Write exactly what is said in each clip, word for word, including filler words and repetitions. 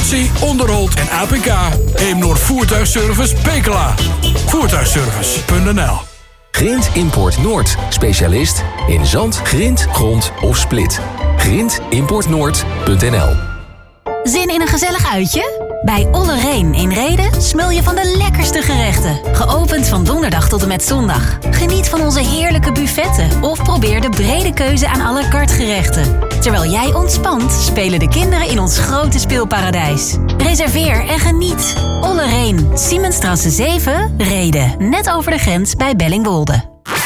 reparatie, onderhoud en A P K. Eemnoord Voertuigservice Pekela. Voertuigservice punt n l. Grint Import Noord. Specialist in zand, grind, grond of split. grint import noord punt n l. Zin in een gezellig uitje? Bij Olle Reen in Rheden smul je van de lekkerste gerechten. Geopend van donderdag tot en met zondag. Geniet van onze heerlijke buffetten of probeer de brede keuze aan à la carte gerechten. Terwijl jij ontspant, spelen de kinderen in ons grote speelparadijs. Reserveer en geniet. Olle Reen, Siemensstrasse zeven, Rheden. Net over de grens bij Bellingwolde.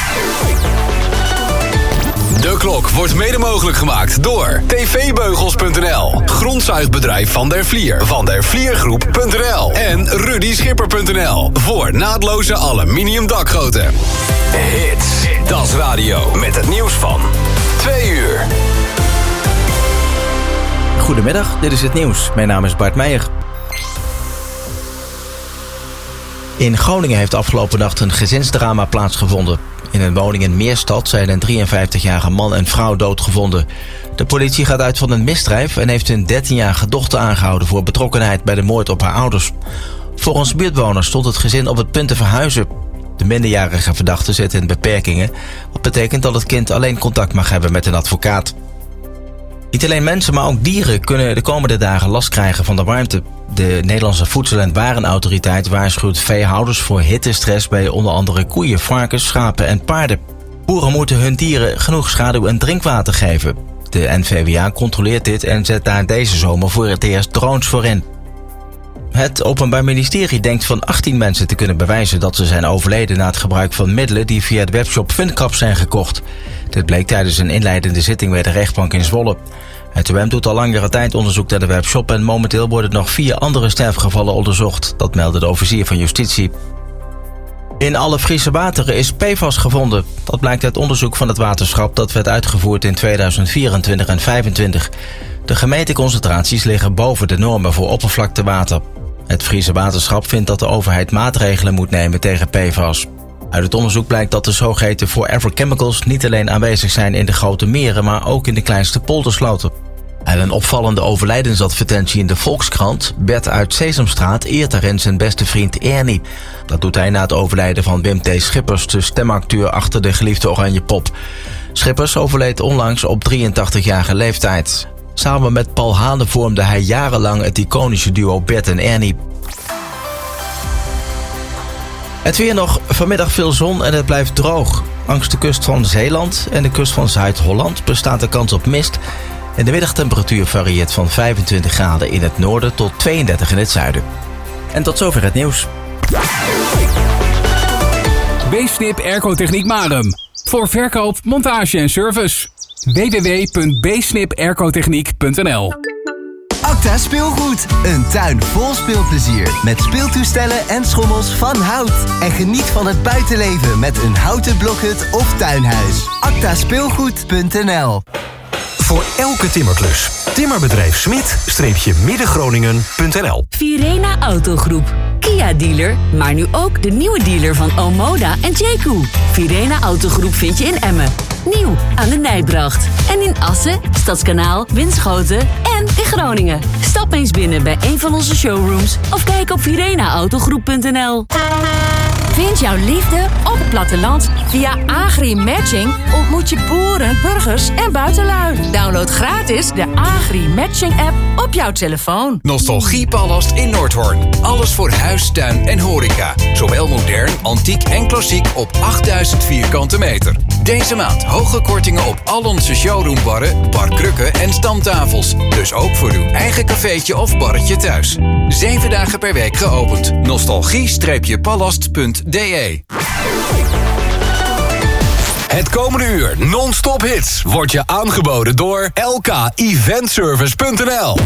De klok wordt mede mogelijk gemaakt door t v beugels punt n l, grondzuigbedrijf Van der Vlier, Van der Vliergroep punt n l en Rudy Schipper punt n l voor naadloze aluminium dakgoten. Hits, Das Radio met het nieuws van twee uur. Goedemiddag, dit is het nieuws. Mijn naam is Bart Meijer. In Groningen heeft afgelopen nacht een gezinsdrama plaatsgevonden. In een woning in Meerstad zijn een drieënvijftigjarige man en vrouw doodgevonden. De politie gaat uit van een misdrijf en heeft hun dertienjarige dochter aangehouden voor betrokkenheid bij de moord op haar ouders. Volgens buurtbewoners stond het gezin op het punt te verhuizen. De minderjarige verdachte zit in beperkingen, wat betekent dat het kind alleen contact mag hebben met een advocaat. Niet alleen mensen, maar ook dieren kunnen de komende dagen last krijgen van de warmte. De Nederlandse Voedsel- en Warenautoriteit waarschuwt veehouders voor hittestress bij onder andere koeien, varkens, schapen en paarden. Boeren moeten hun dieren genoeg schaduw en drinkwater geven. De N V W A controleert dit en zet daar deze zomer voor het eerst drones voor in. Het Openbaar Ministerie denkt van achttien mensen te kunnen bewijzen dat ze zijn overleden na het gebruik van middelen die via de webshop Fincap zijn gekocht. Dit bleek tijdens een inleidende zitting bij de rechtbank in Zwolle. Het O M doet al langere tijd onderzoek naar de webshop en momenteel worden nog vier andere sterfgevallen onderzocht. Dat meldde de officier van Justitie. In alle Friese wateren is P F A S gevonden. Dat blijkt uit onderzoek van het waterschap dat werd uitgevoerd in tweeduizend vierentwintig en vijfentwintig. De gemeten concentraties liggen boven de normen voor oppervlaktewater. Het Friese waterschap vindt dat de overheid maatregelen moet nemen tegen P F A S. Uit het onderzoek blijkt dat de zogeheten forever chemicals niet alleen aanwezig zijn in de grote meren, maar ook in de kleinste poldersloten. En een opvallende overlijdensadvertentie in de Volkskrant. Bert uit Sesamstraat eert daarin zijn beste vriend Ernie. Dat doet hij na het overlijden van Wim T. Schippers, de stemacteur achter de geliefde Oranje Pop. Schippers overleed onlangs op drieëntachtigjarige leeftijd. Samen met Paul Hane vormde hij jarenlang het iconische duo Bert en Ernie. Het weer nog, vanmiddag veel zon en het blijft droog. Langs de kust van Zeeland en de kust van Zuid-Holland bestaat de kans op mist. En de middagtemperatuur varieert van vijfentwintig graden in het noorden tot tweeëndertig in het zuiden. En tot zover het nieuws. B-Snip Airco-techniek Marum. Voor verkoop, montage en service. w w w punt b snip aircotechniek punt n l. Acta Speelgoed. Een tuin vol speelplezier. Met speeltoestellen en schommels van hout. En geniet van het buitenleven met een houten blokhut of tuinhuis. acta speelgoed punt n l. Voor elke timmerklus. Timmerbedrijf Smit-Middengroningen punt n l. Virena Autogroep. Kia-dealer, maar nu ook de nieuwe dealer van Omoda en Jayco. Virena Autogroep vind je in Emmen. Nieuw aan de Nijbracht. En in Assen, Stadskanaal, Winschoten en in Groningen. Stap eens binnen bij een van onze showrooms of kijk op virena autogroep punt n l. Vind jouw liefde op het platteland. Via Agri-Matching ontmoet je boeren, burgers en buitenlui. Download gratis de Agri-Matching-app op jouw telefoon. Nostalgiepalast in Noordhoorn. Alles voor huis, tuin en horeca. Zowel modern, antiek en klassiek op achtduizend vierkante meter. Deze maand hoge kortingen op al onze showroombarren, barkrukken en stamtafels. Dus ook voor uw eigen cafeetje of barretje thuis. Zeven dagen per week geopend. nostalgie-palast punt d e. Het komende uur non-stop hits wordt je aangeboden door l k event service punt n l.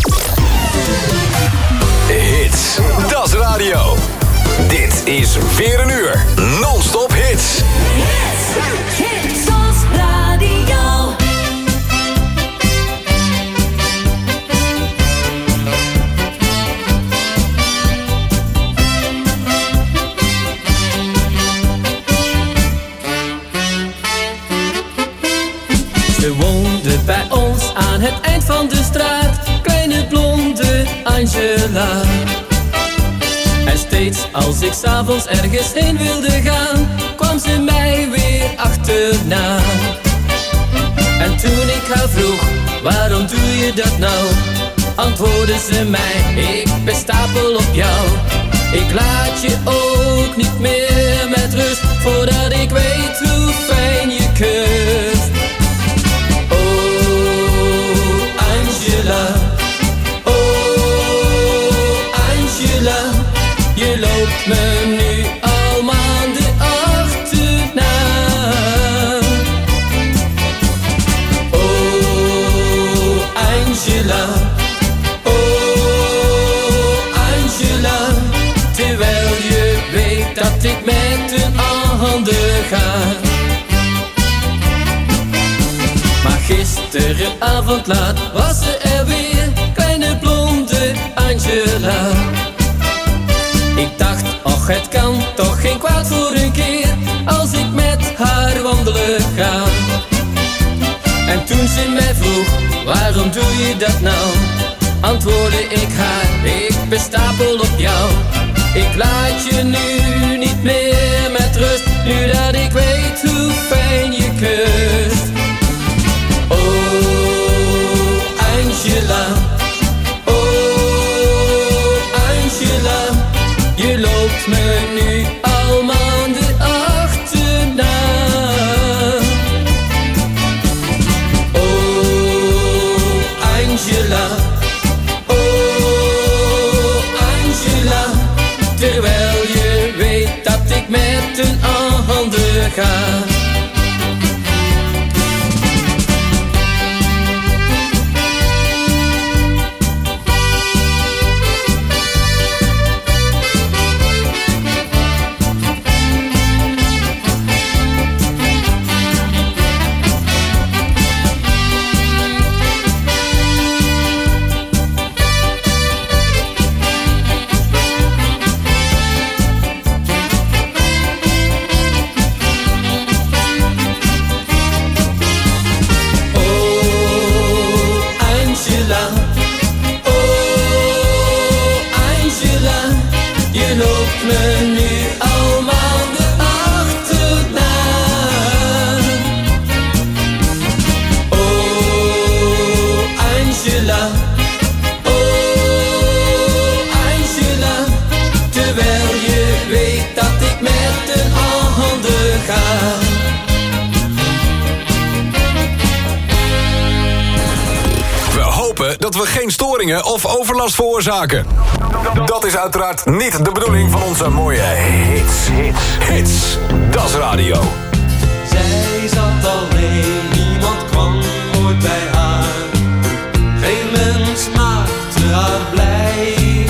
Hits, dat is radio. Dit is weer een uur non-stop hits. Hits, hits, dat is radio. Ze woonde bij ons aan het eind van de straat, kleine blonde Angela. En steeds als ik 's avonds ergens heen wilde gaan, kwam ze mij weer achterna. En toen ik haar vroeg, waarom doe je dat nou? Antwoordde ze mij, ik bestapel op jou. Ik laat je ook niet meer met rust, voordat ik weet hoe fijn je kust. Oh, Angela, oh, Angela, je loopt me nu al maanden achterna. Oh, Angela, oh, Angela, terwijl je weet dat ik met een ander ga. Maar gisterenavond laat was ze er weer, kleine blonde Angela. Ik dacht, och het kan toch geen kwaad voor een keer, als ik met haar wandelen ga. En toen ze mij vroeg, waarom doe je dat nou? Antwoordde ik haar, ik bestapel op jou. Ik laat je nu niet meer met rust, nu dat ik weet hoe fijn je kust. Oh, Angela, oh, Angela, je loopt me nu al maanden achterna. Oh, Angela, oh, Angela, terwijl je weet dat ik met een ander ga. Dat we geen storingen of overlast veroorzaken. Dat is uiteraard niet de bedoeling van onze mooie hits. Hits, hits. Dat is radio. Zij zat alleen, niemand kwam ooit bij haar. Geen mens maakte haar blij.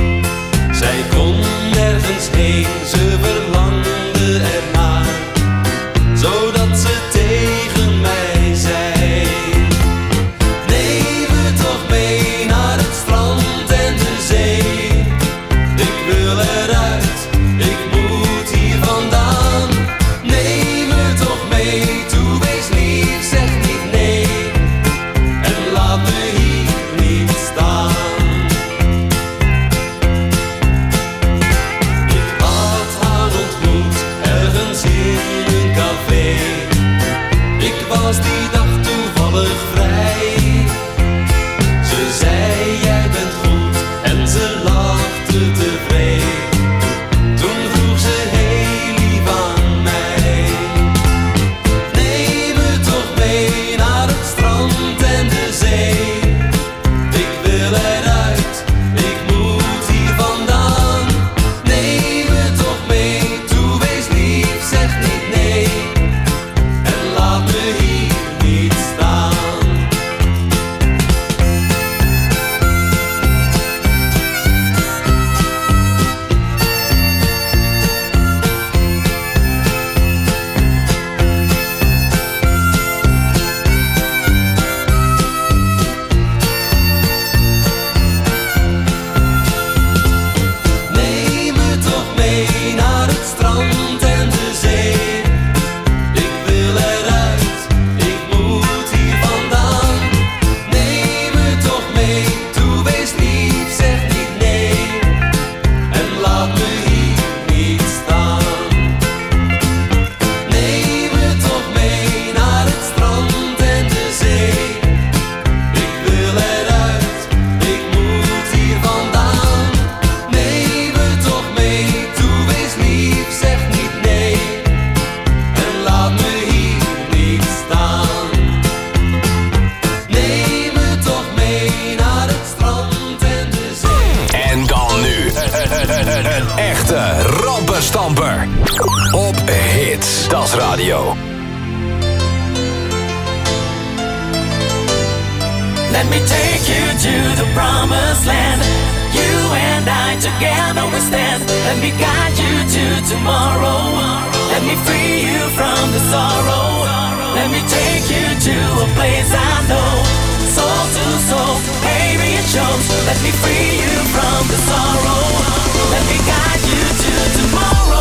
Zij kon nergens heen, ze verlangde ernaar, zodat ze tegen mij zei: laat me hier niet staan. Radio. Let me take you to the promised land. You and I together we stand. Let me guide you to tomorrow. Let me free you from the sorrow. Let me take you to a place I know. Soul to soul, baby it shows. Let me free you from the sorrow. Let me guide you to tomorrow.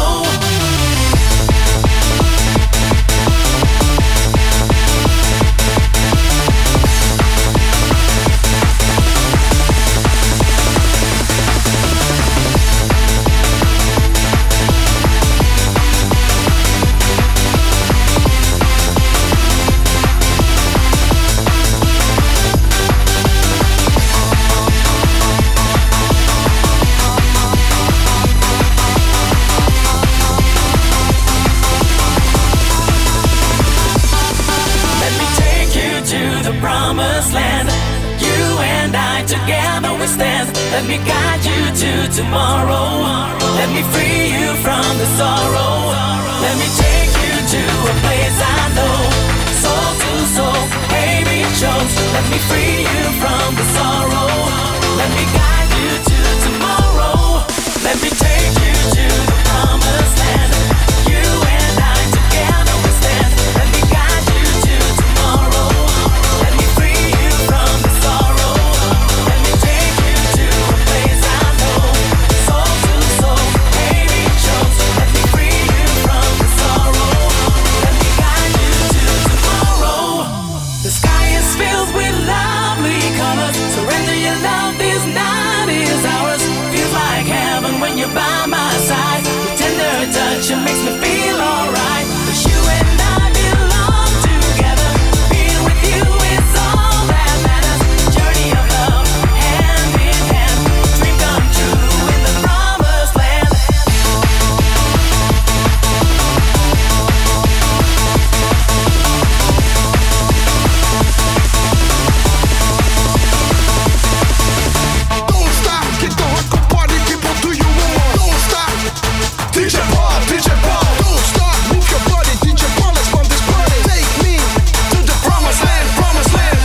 Let me guide you to tomorrow. Let me free you from the sorrow. Let me take you to a place I know. Soul to soul, baby it shows. Let me free you from the sorrow. Let me guide you to tomorrow. Let me take you to the promised land. You and I together we stand. Let me guide you to tomorrow. Let me free you from the sorrow. Let me take you to a place I know. Soul to soul, baby it shows. Let me free you from the sorrow. Let me guide you to tomorrow. The sky is filled with lovely colors. Surrender your love, this night is ours. Feels like heaven when you're by my side. Your tender touch, it makes me feel alright. 'Cause you and I belong together. Being with you is all that matters. Journey of love, hand in hand. Dream come true in the promised land. Don't stop, get the hardcore party people do you want. Don't stop, D J Paul, D J Paul. Don't stop, move your body, D J Paul, let's run this party. Take me to the promised land, promised land.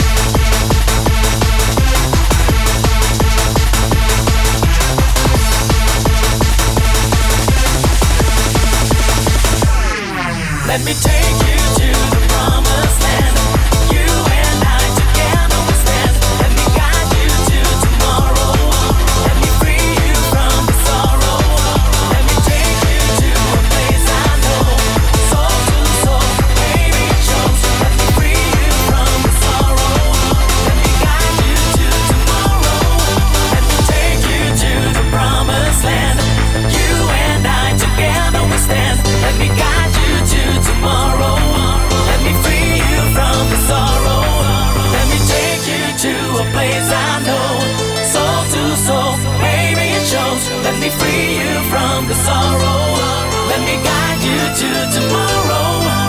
Let me take you to the promised land. You and I together we stand. Let me guide you to tomorrow. Let me free you from the sorrow. Let me take you to a place I know. Soul to soul, baby it shows. Let me free you from the sorrow. Let me guide you to tomorrow. Let me take you to the promised land. You and I together we stand. Let me guide you to tomorrow. Let me free you from the sorrow. Let me take you to a place I know. Soul to soul, baby it shows. Let me free you from the sorrow. Let me guide you to tomorrow.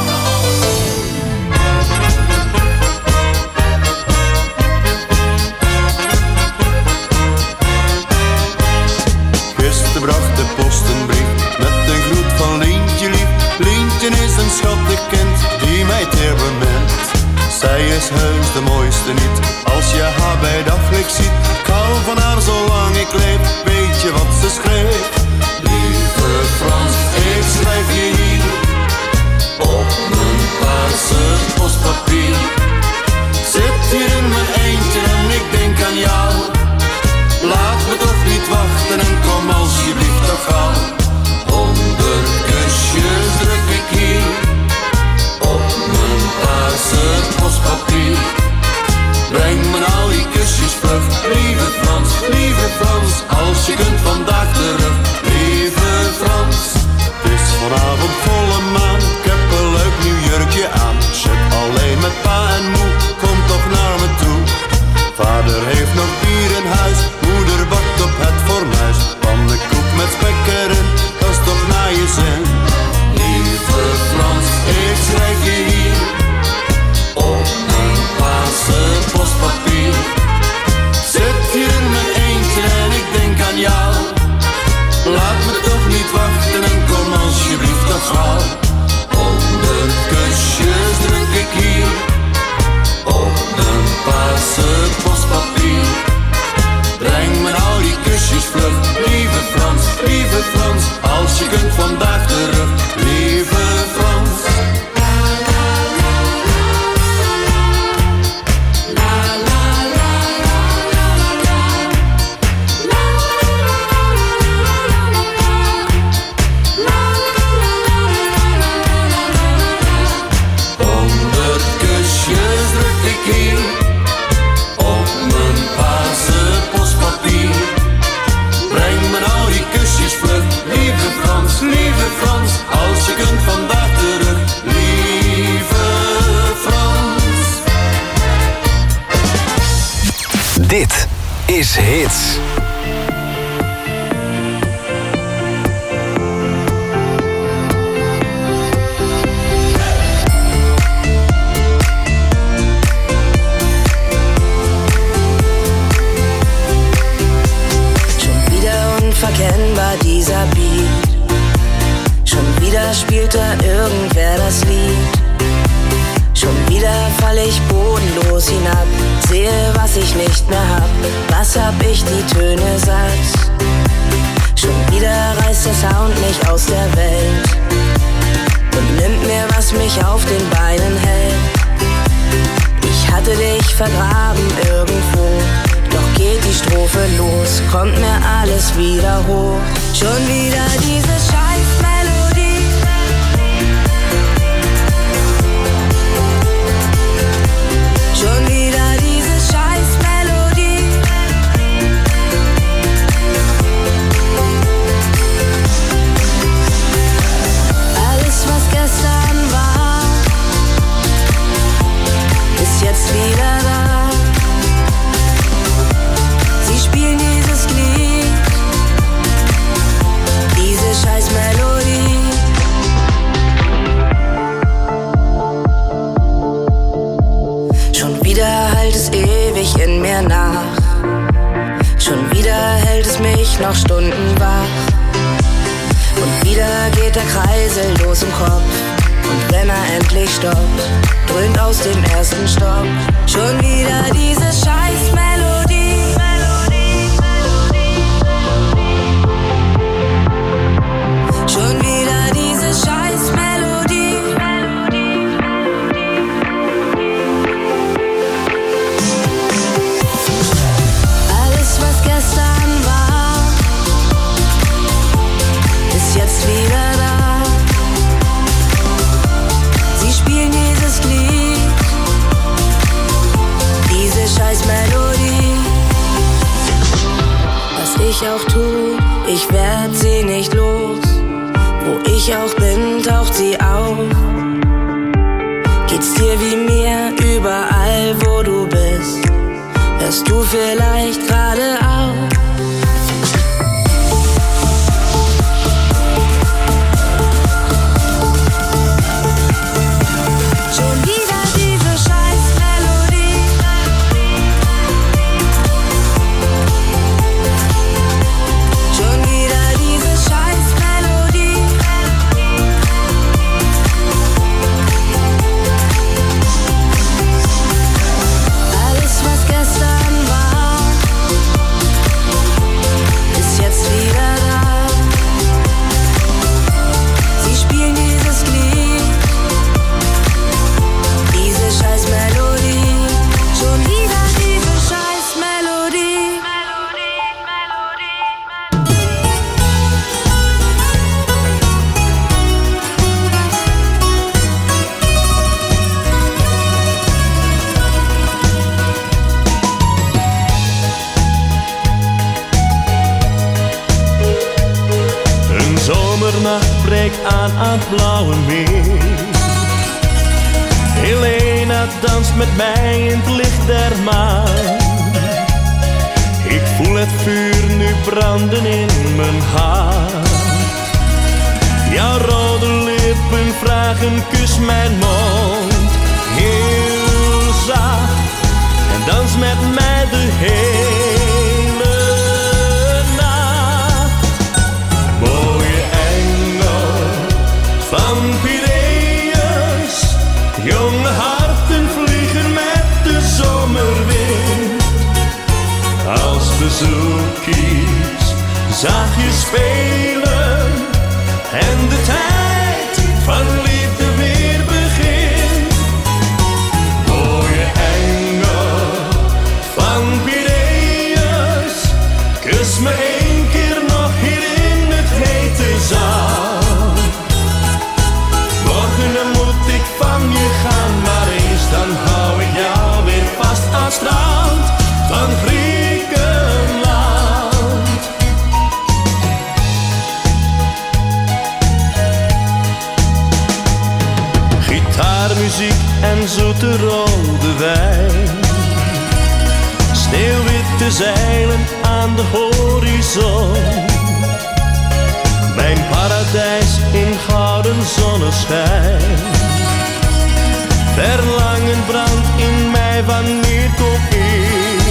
Gisteren bracht de post een brief met een groet van Lientje lief. Lientje is een schattig kind die mij teer bemint. Zij is heus de mooiste niet, als je haar bij daglicht ziet. Ik hou van haar zolang ik leef, weet je wat ze schreef? Lieve Frans, ik schrijf je hier op mijn paarse postpapier. Zit hier in mijn eentje en ik denk aan jou. Laat me toch niet wachten en kom alsjeblieft toch gauw. Honderd kusjes druk ik hier op mijn paarse postpapier. Breng me al die kusjes vlug, lieve Frans, lieve Frans. Als je kunt vandaag terug, lieve Frans. Het is vanavond volle maan, ik heb een leuk nieuw jurkje aan. Zit alleen met pa en moe, kom toch naar me toe. Vader heeft nog bier in huis, moeder bakt op het fornuis. Pannenkoek met spek erin, dat is toch naar je zin. Lieve Frans, ik schrijf je hier op een paarse postpapier. Zit hier in mijn eentje en ik denk aan jou. Laat me toch niet wachten en kom alsjeblieft toch gauw. Honderd Dit is Hits. Unverkennbar dieser Beat. Schon wieder spielt da irgendwer das Lied. Schon wieder fall ich bodenlos hinab. Sehe, was ich nicht mehr hab. Was hab ich, die Töne satt? Schon wieder reißt der Sound mich aus der Welt und nimmt mir, was mich auf den Beinen hält. Ich hatte dich vergraben irgendwo, doch geht die Strophe los, kommt mir alles wieder hoch. Schon wieder diese Scheißmelodie. Schon wieder diese Scheißmelodie. Alles, was gestern war, ist jetzt wieder da. Spielen dieses Lied, diese Scheißmelodie. Schon wieder hallt es ewig in mir nach. Schon wieder hält es mich noch Stunden wach. Und wieder geht der Kreisel los im Kopf. Und wenn er endlich stoppt, dröhnt aus dem ersten Stock schon wieder diese Scheißmelodie. Schon wieder diese Scheißmelodie. Alles, was gestern war, ist jetzt wieder da. Sie spielen dieses Lied, diese Scheißmelodie. Was ich auch tu, ich werd sie nicht los. Wo ich auch bin, taucht sie auf. Geht's dir wie mir überall, wo du bist? Hörst du vielleicht gerade auf? Schon wieder diese Scheißmelodie. Schon wieder diese Scheißmelodie. Alles, was gestern war, ist jetzt wieder da. Sie spielen dieses Lied, diese Scheißmelodie. Schon wieder diese Scheißmelodie. Een zomernacht breekt aan aan het blauwe meer. Helena danst met mij in het licht der maan. Ik voel het vuur nu branden in mijn hart. Jouw rode lippen vragen, kus mijn mond. Heel zacht en dans met mij de hele nacht. Mooie engel van Piraeus, jonge harten vliegen met de zomerwind. Als bezoekjes zachtjes spelen en de tijd van liefde weer begint. Mooie engel van Piraeus, kus me één keer nog hier in het hete zaal. Morgen dan moet ik van je gaan, maar eens dan hou ik jou weer vast aan het strand van Griekenland. Gitaarmuziek en zoete rode wijn, sneeuwwit te zeilen aan de horizon. Mijn paradijs in gouden zonneschijn. Verlangen brandt in mij, wanneer kom ik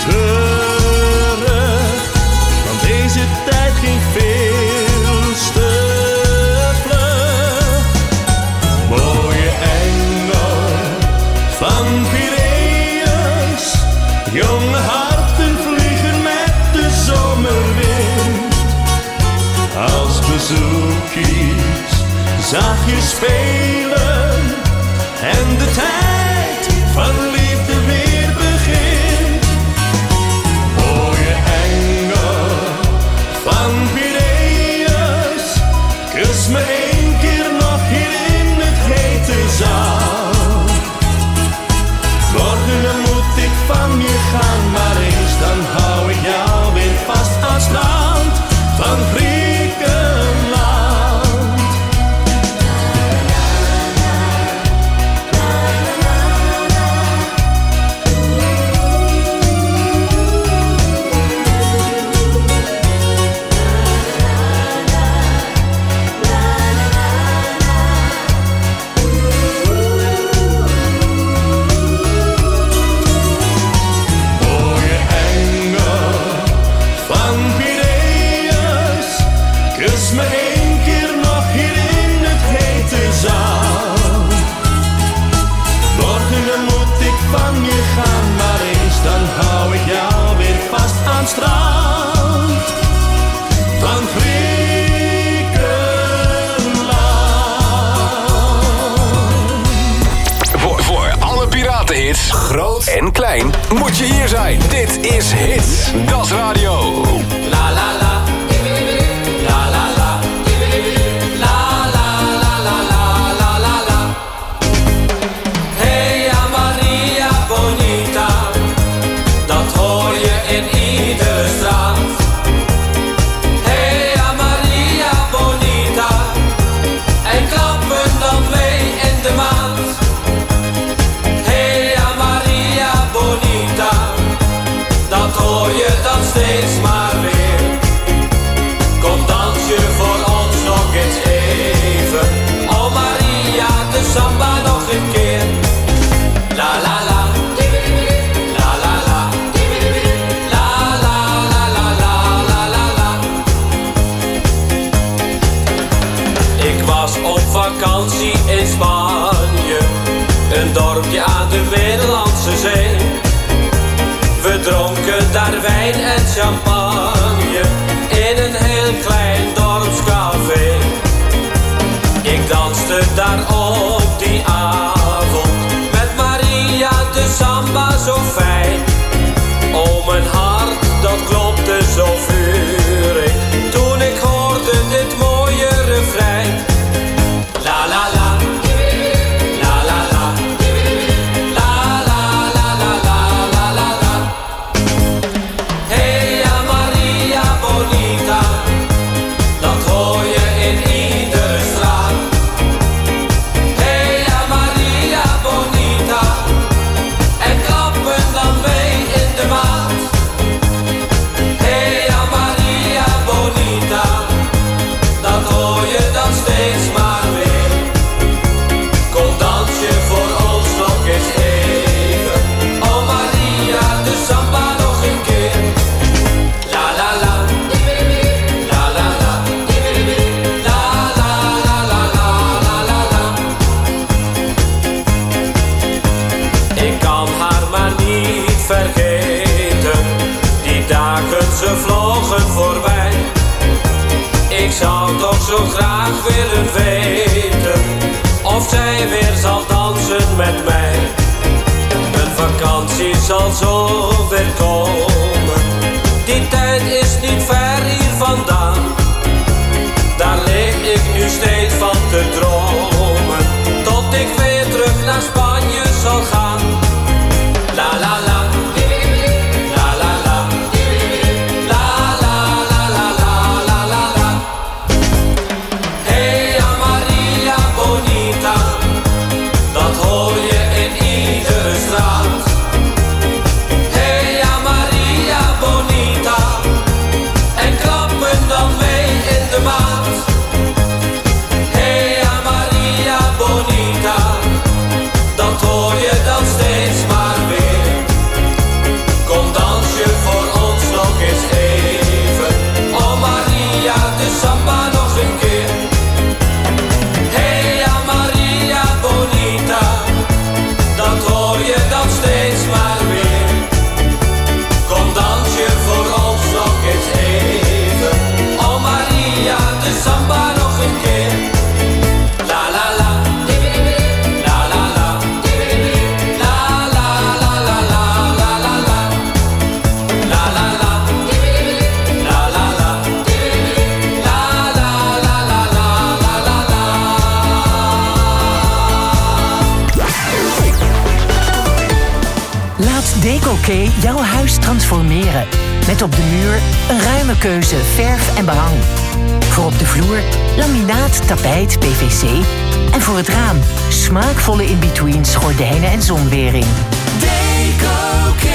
terug? Want deze tijd ging veel te vlug. Mooie engel van Piraeus, jonge harten vliegen met de zomerwind. Als bezoekjes zag je spelen en de tijd van liefde weer begint. Mooie engel van Piraeus, kus me één keer nog hier in het hete zaal. Morgen moet ik van je gaan, maar eens dan hou ik jou weer vast aan het strand van Griekenland. Strand van Griekenland. Voor, voor alle piratenhits, groot en klein, moet je hier zijn. Dit is Hits, Das Radio. La la la. La la la. La la la la la la la la. Hey Maria Bonita, dat hoor je in iedere straat. Hey Maria Bonita, en klappen dan mee in de maand. Hey Maria Bonita, dat hoor je dan steeds maar weer. Kom dans je voor ons nog eens even. Oh Maria, de samba nog een keer. La la la. Vakantie in Spanje, een dorpje aan de Middellandse Zee. We dronken daar wijn en champagne in een heel klein dorpscafé. Ik danste daar op die avond met Maria, de samba zo fijn. Oh, mijn hart, dat klopte zo vurig toen ik hoorde dit mooie refrein. La la la, la la la, la la la la la la la la. Hey Maria Bonita, dat hoor je in iedere straat. Hey Maria Bonita, en klappen dan mee in de maat. Hey Maria Bonita, dat hoor je dan steeds maar. Ze vlogen voorbij. Ik zou toch zo graag willen weten of zij weer zal dansen met mij. Een vakantie zal zo weer komen. Die tijd is niet ver hier vandaan. Daar lig ik nu steeds van te dromen, tot ik weer terug naar Spanje zal gaan. La la la. Dat hoor je in iedere straat. Hey Maria. Laat Decoké jouw huis transformeren. Met op de muur een ruime keuze verf en behang. Voor op de vloer laminaat, tapijt, P V C. En voor het raam smaakvolle in-betweens, gordijnen en zonwering. Decoké,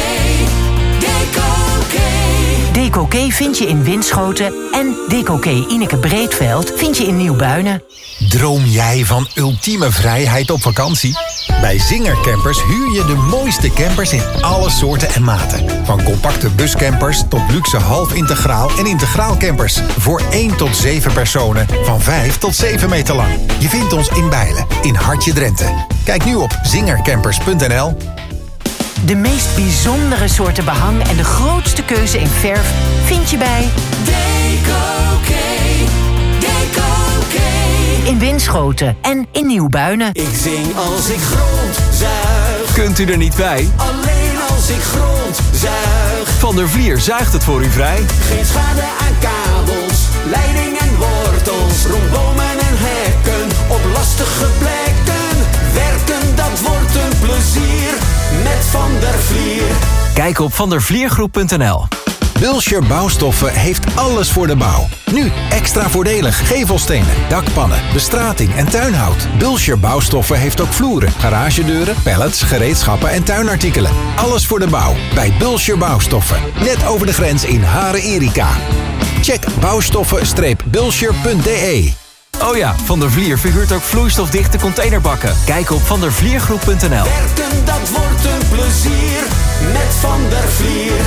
Decoké. Decoké vind je in Winschoten en Decoké Ineke Breedveld vind je in Nieuwbuinen. Droom jij van ultieme vrijheid op vakantie? Bij Zinger Campers huur je de mooiste campers in alle soorten en maten. Van compacte buscampers tot luxe half-integraal en integraal campers. Voor één tot zeven personen van vijf tot zeven meter lang. Je vindt ons in Bijlen, in Hartje Drenthe. Kijk nu op zingercampers punt n l. De meest bijzondere soorten behang en de grootste keuze in verf vind je bij Decoké, Decoké. in Winschoten en in Nieuwbuinen. Ik zing als ik grondzuig. Kunt u er niet bij? Alleen als ik grondzuig. Van der Vlier zuigt het voor u vrij. Geen schade aan kabels, leiding en wortels. Rondbomen en hekken op lastige plekken. Werken, dat wordt een plezier. Met Van der Vlier. Kijk op van der vliergroep punt n l. Bulscher Bouwstoffen heeft alles voor de bouw. Nu extra voordelig gevelstenen, dakpannen, bestrating en tuinhout. Bulscher Bouwstoffen heeft ook vloeren, garagedeuren, pallets, gereedschappen en tuinartikelen. Alles voor de bouw bij Bulscher Bouwstoffen. Net over de grens in Haren Erika. Check bouwstoffen bulscher punt d e. Oh ja, Van der Vlier verhuurt ook vloeistofdichte containerbakken. Kijk op van der vliergroep punt n l. Werken, dat wordt een plezier. Met Van der Vlier.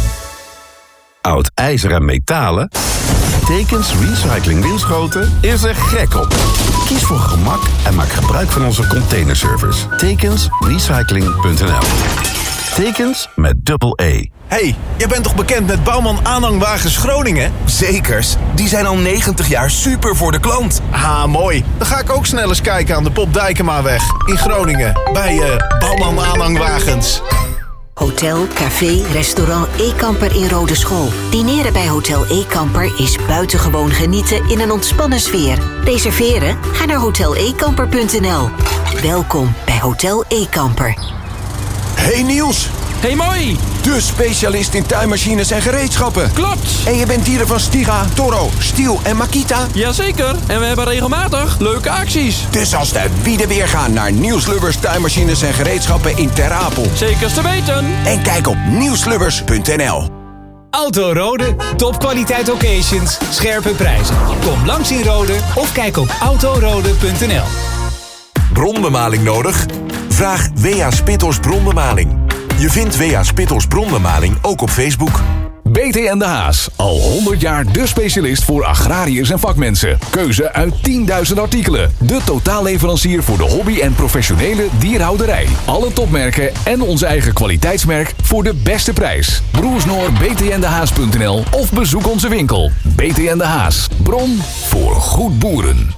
Oud ijzer en metalen? Tekens Recycling Winschoten is er gek op. Kies voor gemak en maak gebruik van onze containerservice. Tekens Recycling punt n l. Tekens met dubbel E. Hey, jij bent toch bekend met Bouwman Aanhangwagens Groningen? Zekers, die zijn al negentig jaar super voor de klant. Ah, mooi. Dan ga ik ook snel eens kijken aan de Pop Dijkemaweg in Groningen. Bij uh, Bouwman Aanhangwagens. Hotel, café, restaurant E-Kamper in Rodeschool. Dineren bij Hotel E-Kamper is buitengewoon genieten in een ontspannen sfeer. Reserveren? Ga naar hotel e kamper punt n l. Welkom bij Hotel E-Kamper. Hey Niels! Hey mooi! De specialist in tuinmachines en gereedschappen. Klopt! En je bent dieren van Stiga, Toro, Stiel en Makita? Jazeker, en we hebben regelmatig leuke acties. Dus als de wieden weer gaan naar Niels Lubbers tuinmachines en gereedschappen in Ter Apel. Zekers te weten! En kijk op niels lubbers punt n l. Auto Rode, topkwaliteit occasions, scherpe prijzen. Kom langs in Rode of kijk op autorode punt n l. Bronbemaling nodig? Vraag W A Spittels Bronbemaling. Je vindt W A Spittels Bronbemaling ook op Facebook. B T en de Haas, al honderd jaar de specialist voor agrariërs en vakmensen. Keuze uit tienduizend artikelen. De totaalleverancier voor de hobby- en professionele dierhouderij. Alle topmerken en ons eigen kwaliteitsmerk voor de beste prijs. Broersnoor b t n de haas punt n l of bezoek onze winkel. B T en de Haas, bron voor goed boeren.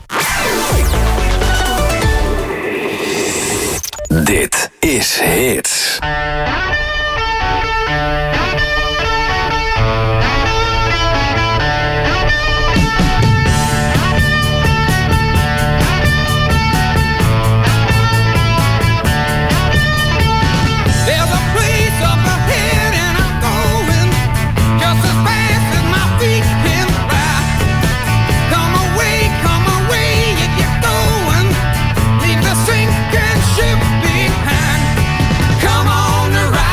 Dit is Hits. Come on, ride.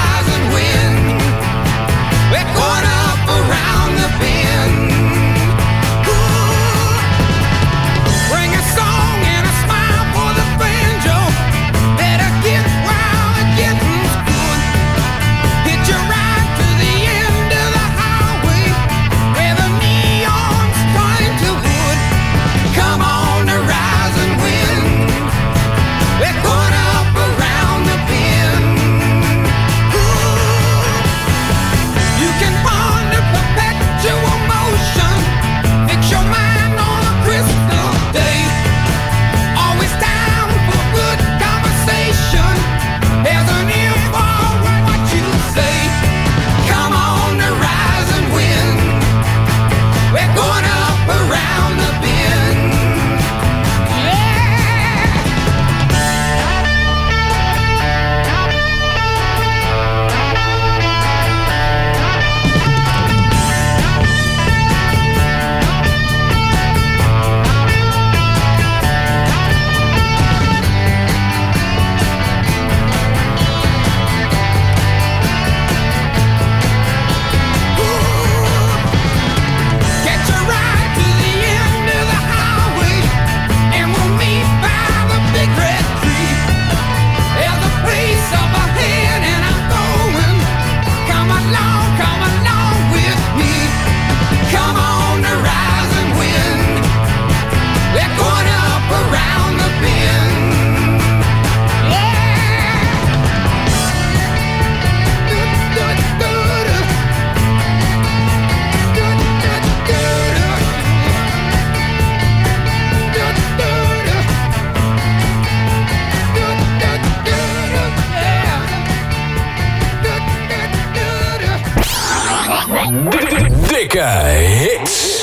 Dikke hits.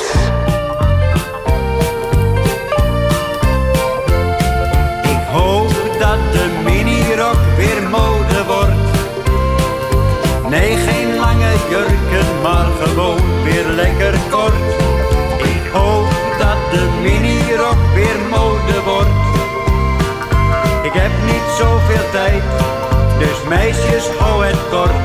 Ik hoop dat de minirok weer mode wordt. Nee, geen lange jurken, maar gewoon weer lekker kort. Ik hoop dat de minirok weer mode wordt. Ik heb niet zoveel tijd, dus meisjes, hou het kort.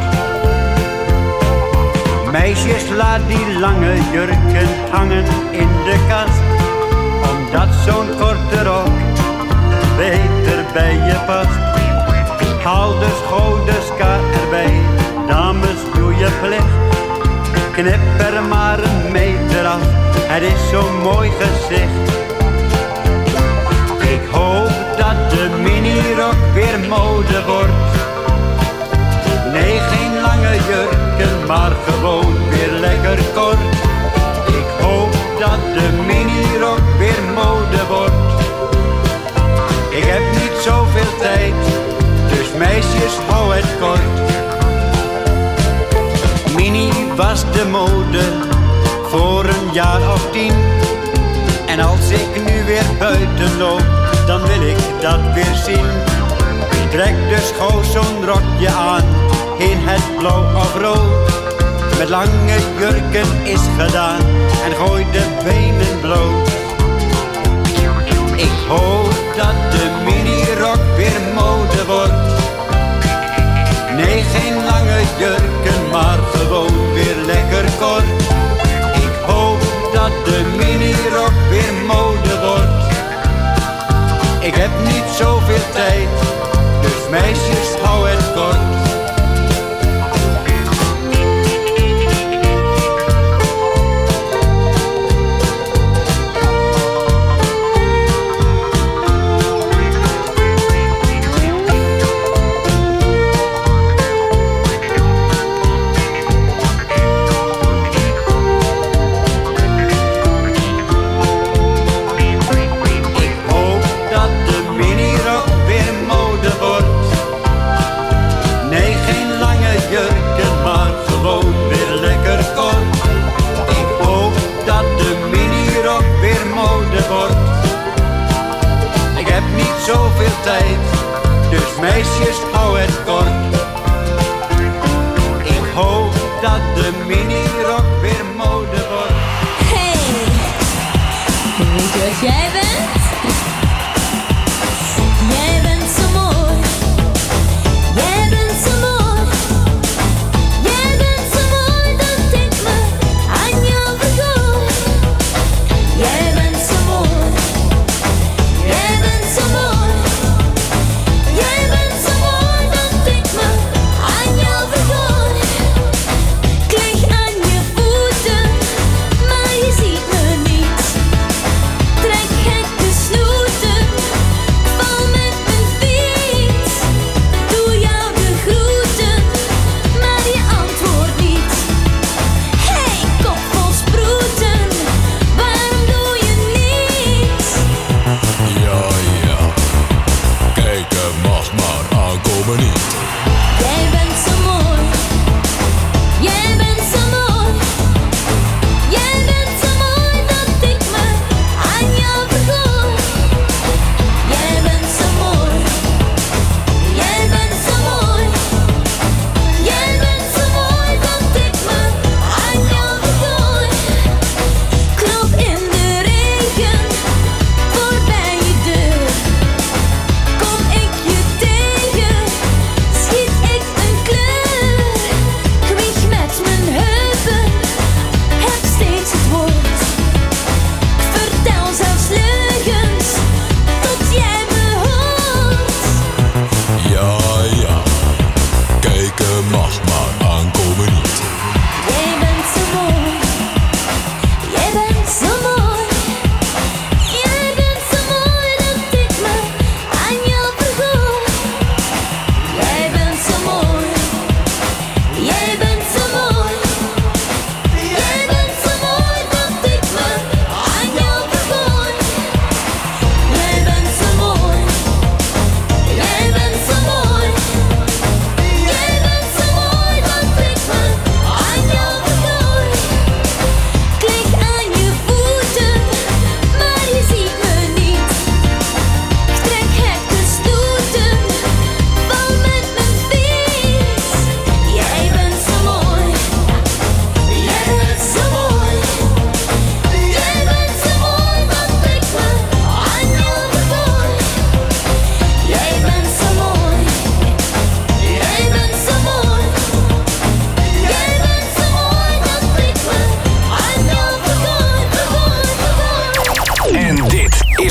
Meisjes, laat die lange jurken hangen in de kast, omdat zo'n korte rok beter bij je past. Haal de schouders erbij, dames, doe je plicht. Knip er maar een meter af, het is zo'n mooi gezicht. Ik hoop dat de minirok weer mode wordt. Nee, geen lange jurken, maar gewoon weer lekker kort. Ik hoop dat de minirok weer mode wordt. Ik heb niet zoveel tijd, dus meisjes, hou het kort. Mini was de mode voor een jaar of tien. En als ik nu weer buiten loop, dan wil ik dat weer zien. Trek dus gauw zo'n rokje aan, in het blauw of rood. Met lange jurken is gedaan, en gooi de benen bloot. Ik hoop dat de minirok weer mode wordt. Nee, geen lange jurken, maar gewoon weer lekker kort. Ik hoop dat de minirok weer mode wordt. Ik heb niet zoveel tijd, dus meisjes, hou het kort. Zoveel tijd, dus meisjes, hou het kort. Ik hoop dat de minirok weer mode wordt. Hey, weet je wat jij bent? Jij bent zo mooi. Jij bent zo mooi. Jij bent zo mooi dat ik me aan jou vergooi. Jij bent zo mooi. Jij bent zo mooi.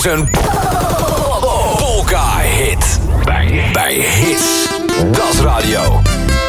een polka-hit. Bij, bij Hits. Dat is radio.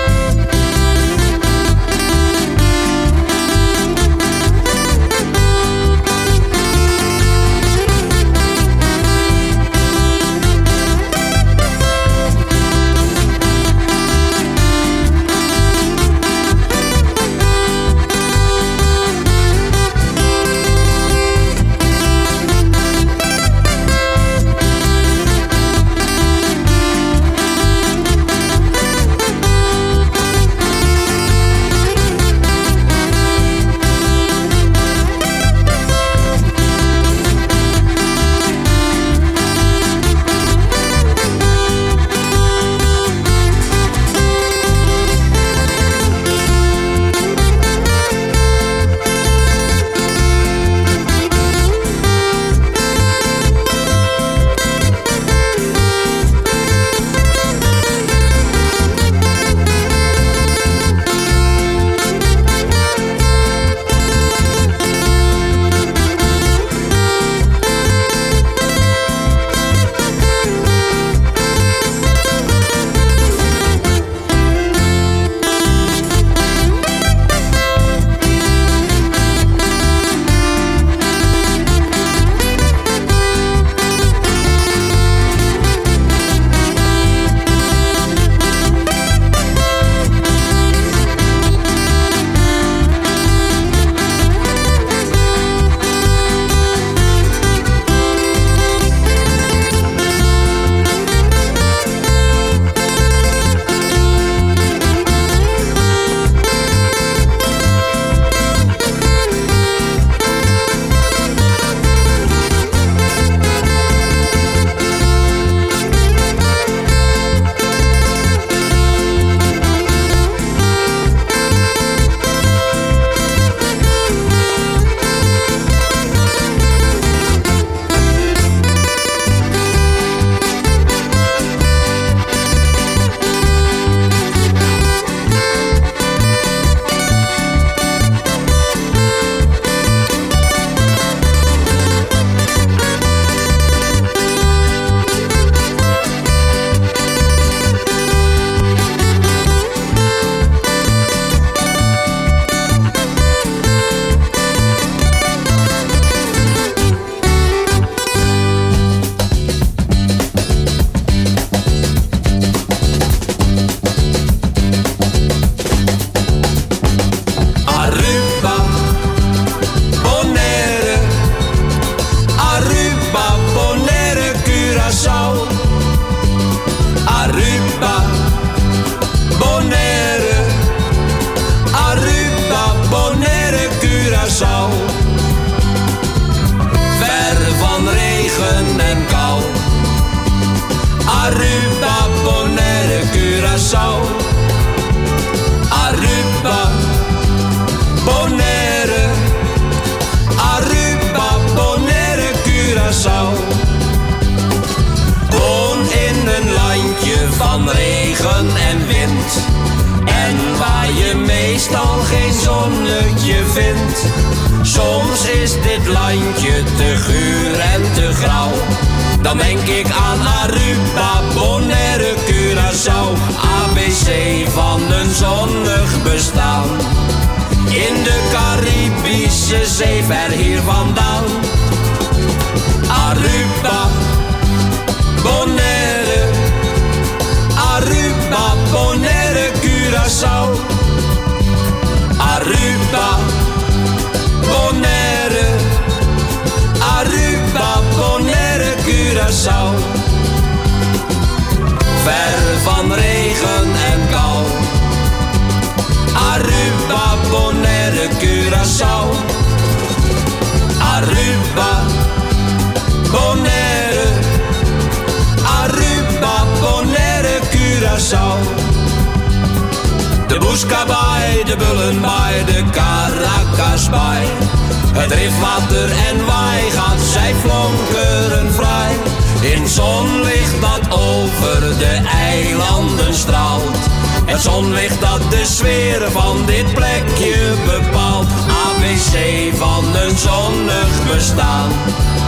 De Boeskabaai, de Bullenbaai, de Caracasbaai. Het driftwater en waai gaat, zij flonkeren vrij. In zonlicht dat over de eilanden straalt. Het zonlicht dat de sfeer van dit plekje bepaalt. A B C van een zonnig bestaan.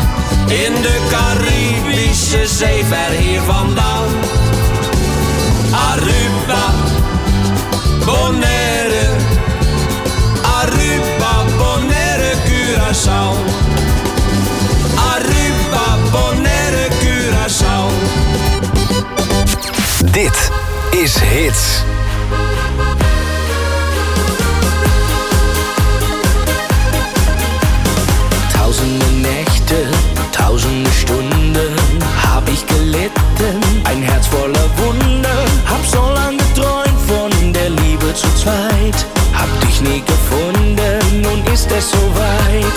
In de Caribische Zee, ver hier vandaan. Aruba, Bonaire, Aruba, Bonaire, Curaçao. Aruba, Bonaire, Curaçao. Dit is Hits. Tausende Nächte, tausende Stunden hab ich gelitten, ein Herz voller Wunder. Hab so lange geträumt von der Liebe zu zweit, hab dich nie gefunden, nun ist es soweit.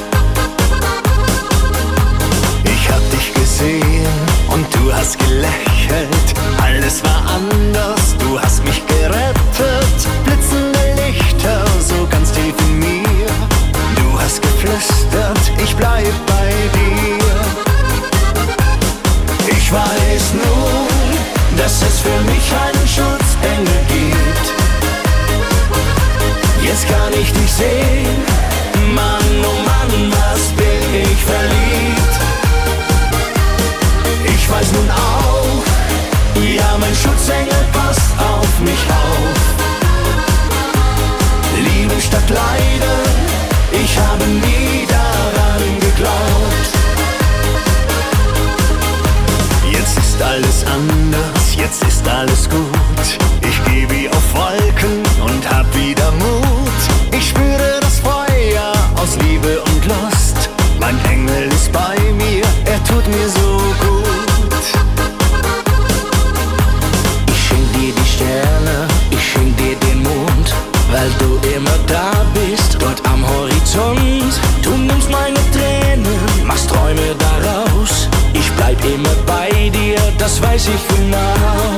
Ich hab dich gesehen und du hast gelächelt, alles war anders, du hast mich gerettet. Blitzende Lichter, so ganz tief in mir, du hast geflüstert, ich bleib bei dir. Ich weiß nun, dass es für mich einen Schutzengel gibt. Jetzt kann ich dich sehen, Mann, oh Mann, was bin ich verliebt. Ich weiß nun auch, ja, mein Schutzengel passt auf mich auf. Liebe statt Leiden, ich habe nie daran geglaubt. Jetzt ist alles anders, jetzt ist alles gut. Ich geh wie auf Wolken und hab wieder Mut. Ich spüre das Feuer aus Liebe und Lust. Mein Engel ist bei mir, er tut mir so gut. Ich schenk dir die Sterne, ich schenk dir den Mond, weil du immer da bist, dort am Horizont. Du nimmst meine Tränen, machst Träume daraus. Ich bleib immer bei dir, das weiß ich genau.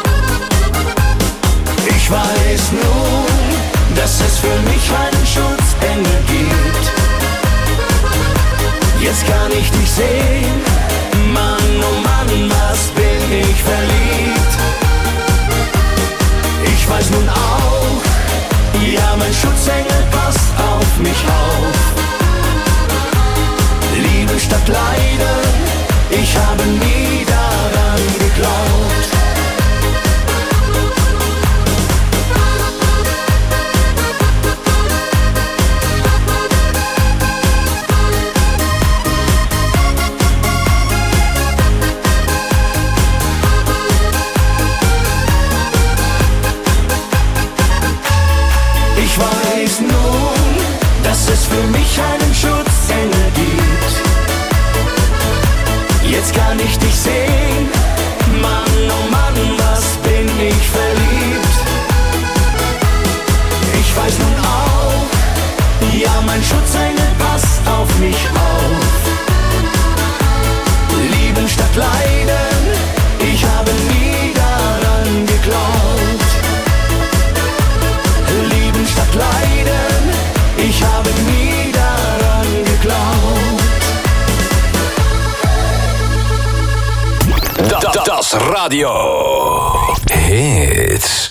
Ich weiß nun, dass es für mich einen Schutzengel gibt. Jetzt kann ich dich sehen, Mann, oh Mann, was bin ich verliebt. Ich weiß nun auch, ja, mein Schutzengel passt auf mich auf. Liebe statt Leiden, ich habe nie daran geglaubt. Ich weiß nun, dass es für mich einen Schutzengel gibt. Jetzt kann ich dich sehen, Mann, oh Mann, was bin ich verliebt. Ich weiß nun auch, ja, mein Schutzengel passt auf mich auf. Lieben statt Leiden, ich habe nie daran geglaubt. Lieben statt Leiden, ich habe nie daran geglaubt. Dat, das Radio Hits.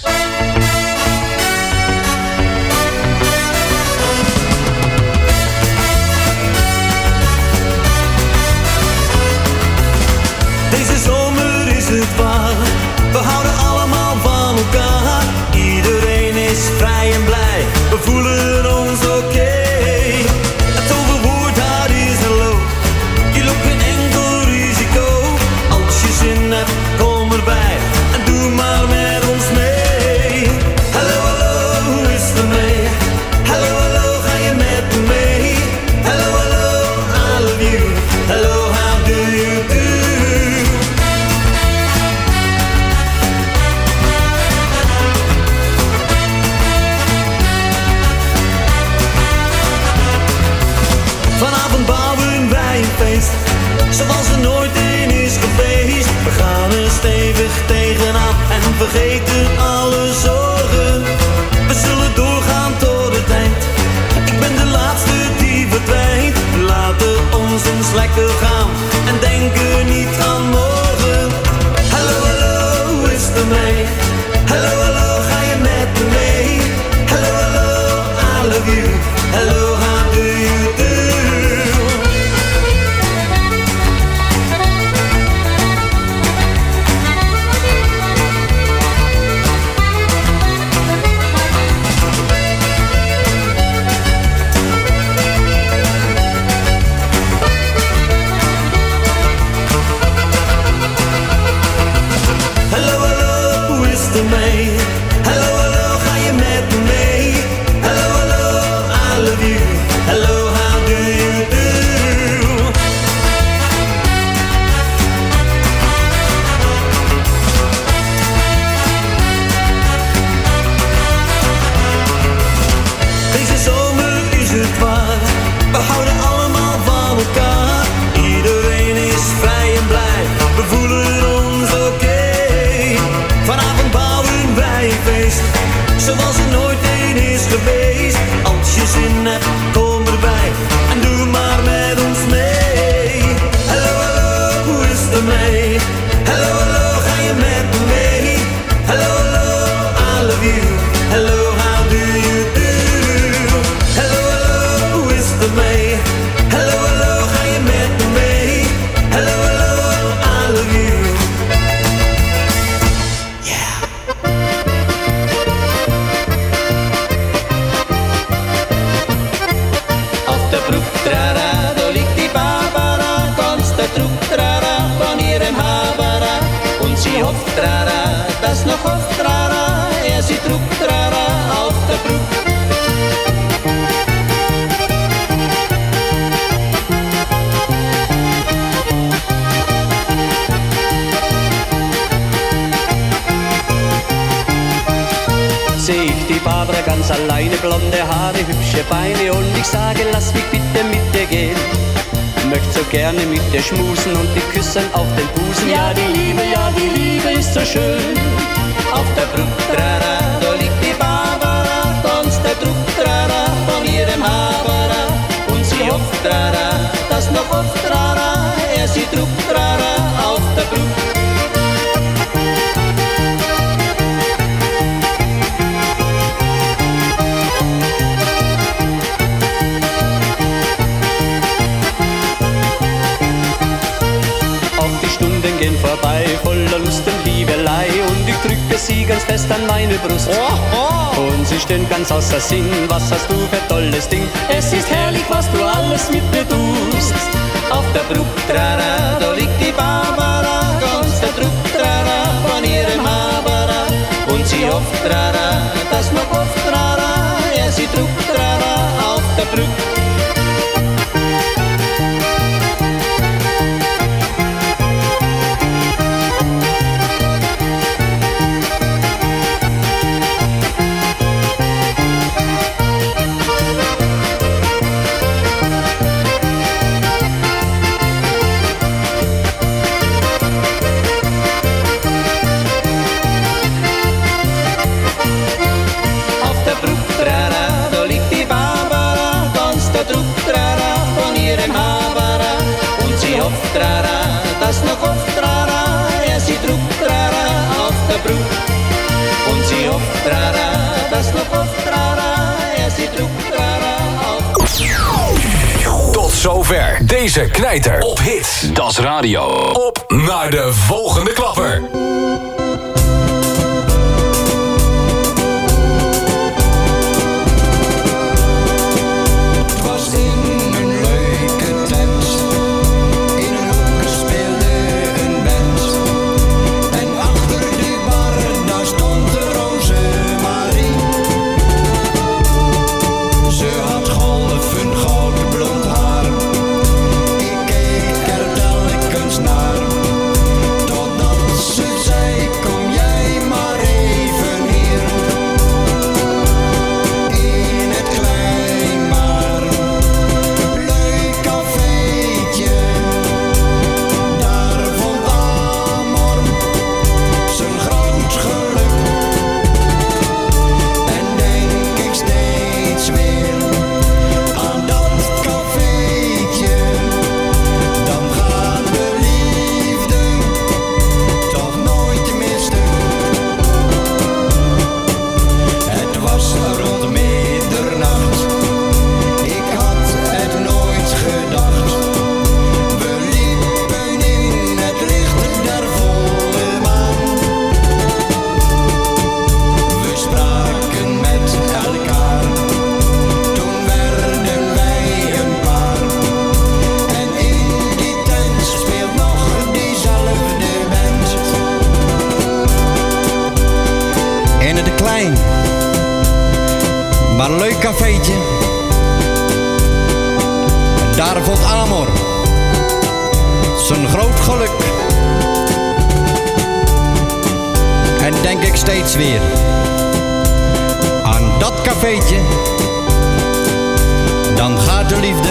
Deze zomer is het waar, we houden allemaal van elkaar. Iedereen is vrij en blij, we voelen ons oké. Het overwoord, daar is een loop, je loopt geen enkel risico. Als je zin hebt, kom erbij en doe maar met ons mee. Hallo, hallo, hoe is het mee? Hallo, hallo, ga je met me mee? Hallo, hallo, I love you. Hallo, how do you do? zoals er nooit een is geweest. Als je zin hebt, kom erbij en doe maar met ons mee. Hallo, hallo, hoe is het ermee? Hallo, hallo, ga je met me mee? Hallo, hallo, I love you. Hallo, how do you do? Hallo, hallo, hoe is het ermee? Hallo, hallo, ga je met me mee? Hallo, hallo, I love you. Trara, da liegt die Barbara, ganz der Druck, trara, von ihrem Habara. Und sie hofft, trara, dass noch oft, trara, er sie trug, trara, auf der Brücke. Seh ich die Barbara ganz alleine, blonde Haare, hübsche Beine und ich sage, lass mich bitte mit dir gehen. Möcht so gerne mit dir schmusen und dich küssen auf den Busen. Ja, die Liebe, ja, die Liebe ist so schön. Auf der Brücke, trara, da liegt die Barbara, tanzt der Druck, trara, von ihrem Habara. Und sie hofft, trara, dass noch oft, trara, er sie trug, trara, auf der Brücke. Gehen vorbei, voller Lust und Liebelei, und ich drücke sie ganz fest an meine Brust. Oh, oh. Und sie stehen ganz außer Sinn, was hast du für tolles Ding? Es ist herrlich, was du alles mit mir tust. Auf der Brücke, trara, da liegt die Barbara, ganz der Druck, trara, von ihrem Habara. Und sie hofft, trara, dass noch oft, trara, er sie trug, trara, auf der Brücke. Trara, das noch oft, trara, er sie trug, trara, auf der Brücke. Und sie hofft, trara, das noch oft, trara, er sie trug, trara, auf. Tot zover deze knijter op hits. Das Radio. Op naar de volgende klapper. Maar een leuk cafeetje. Daar vond Amor zijn groot geluk. En denk ik steeds weer aan dat cafeetje. Dan gaat de liefde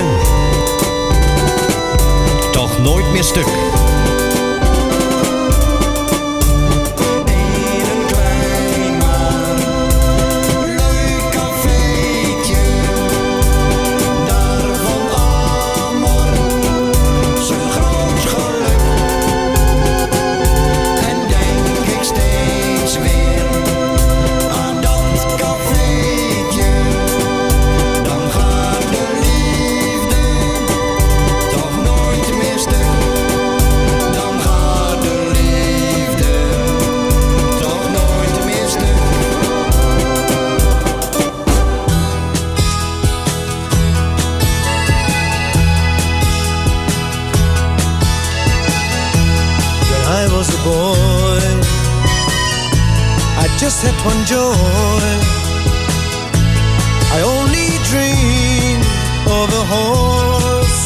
toch nooit meer stuk. one joy. I only dream of a horse,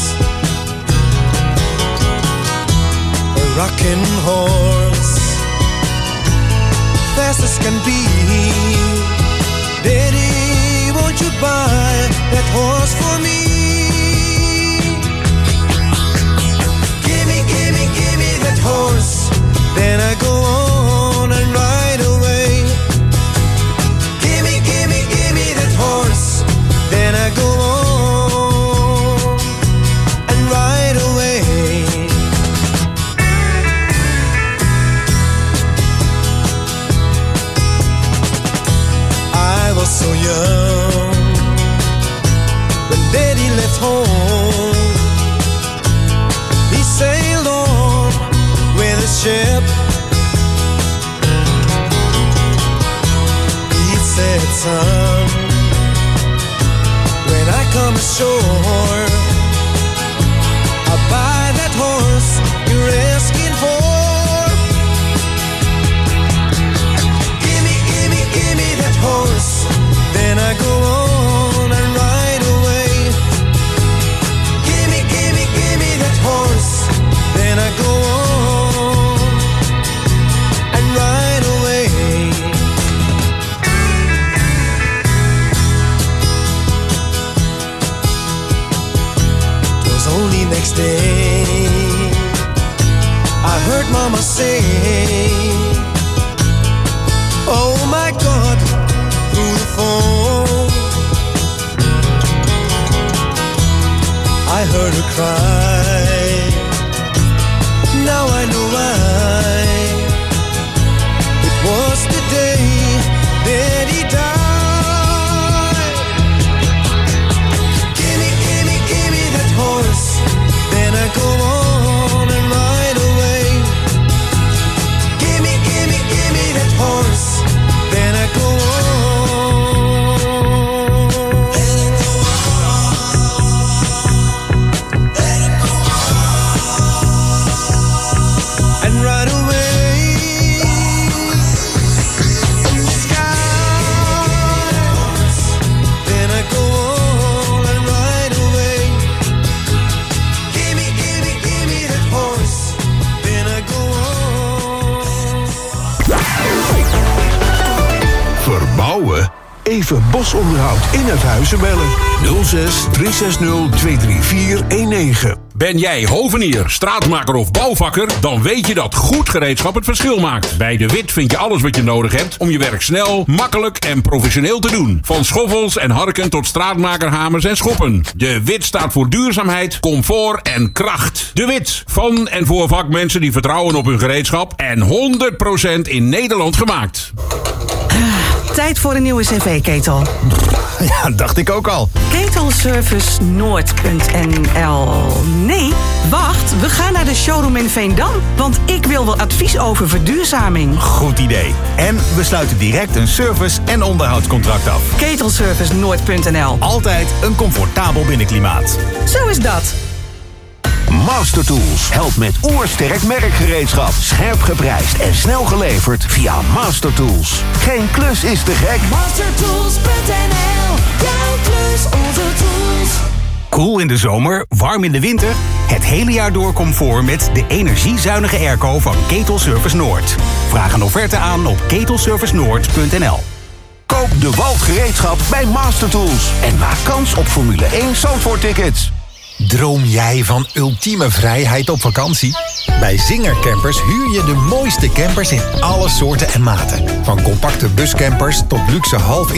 a rocking horse, fast as can be. Daddy, won't you buy that horse for me? Gimme, gimme, gimme that horse, then I go on and ride away. Gimme, gimme, gimme that horse, then I go on and ride away. I was so young when Daddy left home. He sailed on with his ship. He said, son, when I come ashore, I'll buy that horse you're asking for. Gimme, gimme, gimme that horse, then I go on and ride away. Gimme, gimme, gimme that horse, then I go on and ride away. It was only next day I heard Mama say, oh my God, through the phone. I heard her cry, now I know why. It was the day that he died. Gimme, gimme, gimme that horse, then I go on and ride away. Gimme, gimme, gimme that horse, then I go and ride away in the sky. Then I go on and ride away. Gimme, gimme, gimme that horse, then I go Verbouwen? Even bosonderhoud in het huizen bellen. nul zes drie zes nul twee drie vier een negen. Ben jij hovenier, straatmaker of bouwvakker? Dan weet je dat goed gereedschap het verschil maakt. Bij De Wit vind je alles wat je nodig hebt om je werk snel, makkelijk en professioneel te doen. Van schoffels en harken tot straatmakerhamers en schoppen. De Wit staat voor duurzaamheid, comfort en kracht. De Wit, van en voor vakmensen die vertrouwen op hun gereedschap en honderd procent in Nederland gemaakt. Tijd voor een nieuwe cv-ketel. Ja, dacht ik ook al. Ketelservice Noord punt n l. Nee, wacht, we gaan naar de showroom in Veendam. Want ik wil wel advies over verduurzaming. Goed idee. En we sluiten direct een service- en onderhoudscontract af. Ketelservice Noord punt n l. Altijd een comfortabel binnenklimaat. Zo is dat. Mastertools helpt met oersterk merkgereedschap. Scherp geprijsd en snel geleverd via Mastertools. Geen klus is te gek. Mastertools punt n l. Jouw klus, onze tools. Koel in de zomer, warm in de winter. Het hele jaar door comfort met de energiezuinige airco van Ketelservice Noord. Vraag een offerte aan op ketelservice noord punt n l. Koop de Walt gereedschap bij Mastertools. En maak kans op Formule één Zandvoort-tickets. Droom jij van ultieme vrijheid op vakantie? Bij Zinger Campers huur je de mooiste campers in alle soorten en maten. Van compacte buscampers tot luxe half